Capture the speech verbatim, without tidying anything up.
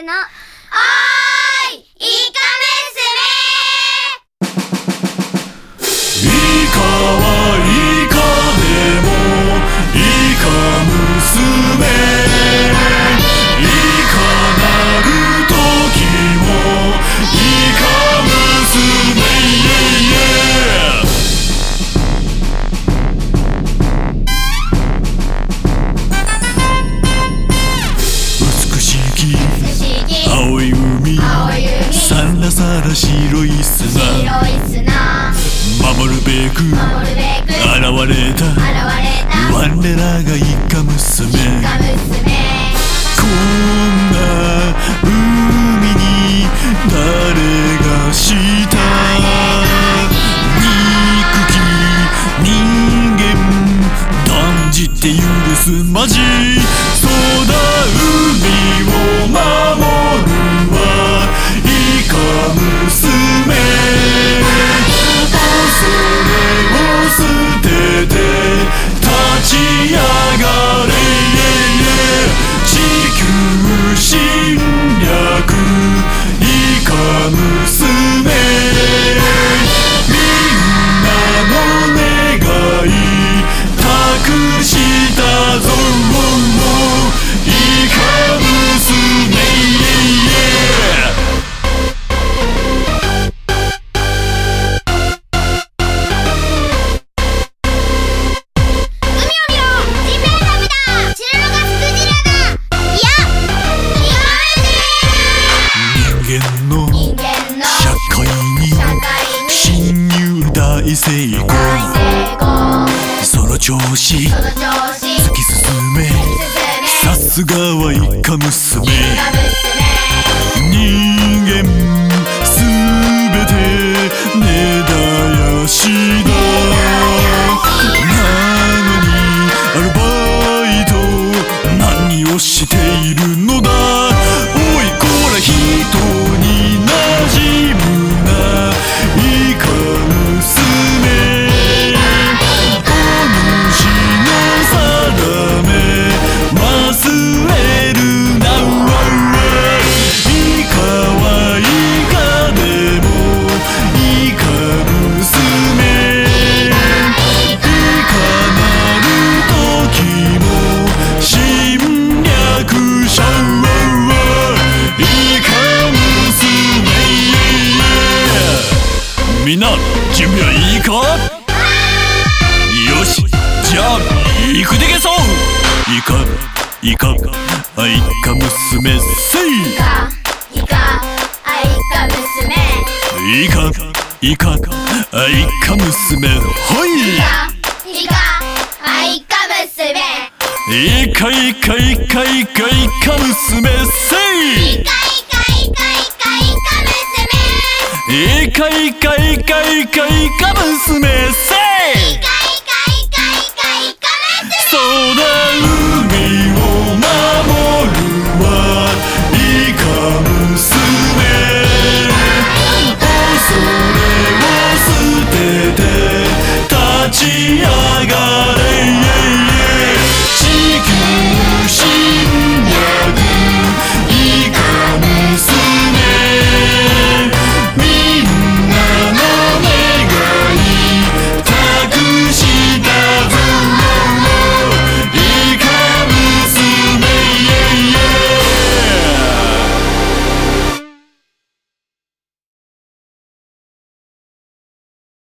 のおーいイカ娘。 イカはイカでもイカ娘、イカなる時もイカ娘、美しき青い海、さらさら白い砂、守るべく現れた我らがイカ娘。こんな海に誰がした憎き人間断じて許すまじ。そうだ海を守るはイカ娘。それを捨てて立ち上がれ。地球侵略イカ娘。みんなの願い託したぞイカ娘。成功、その調子突き進め。さすがはイカ娘。人間すべて根絶やしだ。なのにアルバイト何をしているのだ。おいこら人に馴染むなイカ娘。みんな準備はいいか。よしじゃあ行くでげそう。イカイカあイカ娘せい。 イカイカあイカ娘。 イカイカあイカ娘ほい。 イカイカあイカ娘。 イカイカイカイカイカ娘せい。 イカイカイカイカイカ娘。 イカイカイカイカイカ娘せい。 イカイカイカイカイカ娘。 そうだ